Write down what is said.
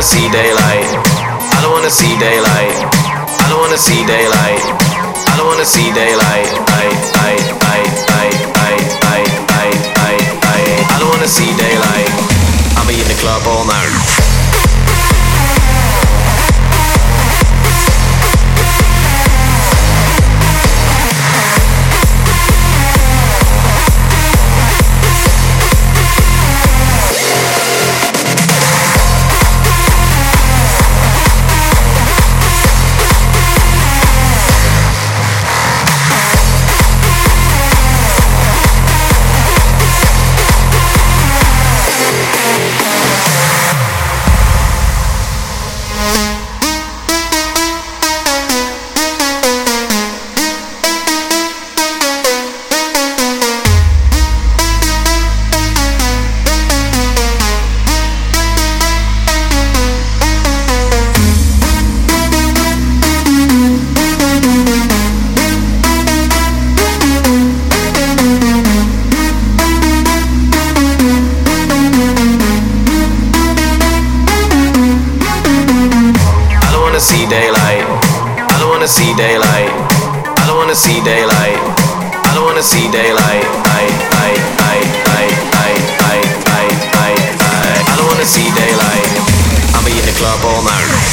see daylight. I don't wanna see daylight. I don't wanna see daylight. I don't wanna see daylight. I don't wanna see daylight. I'll be in the club all night. See daylight. I don't wanna see daylight. I don't wanna see daylight. I don't wanna see daylight. I don't wanna see daylight. I'll be in the club all night.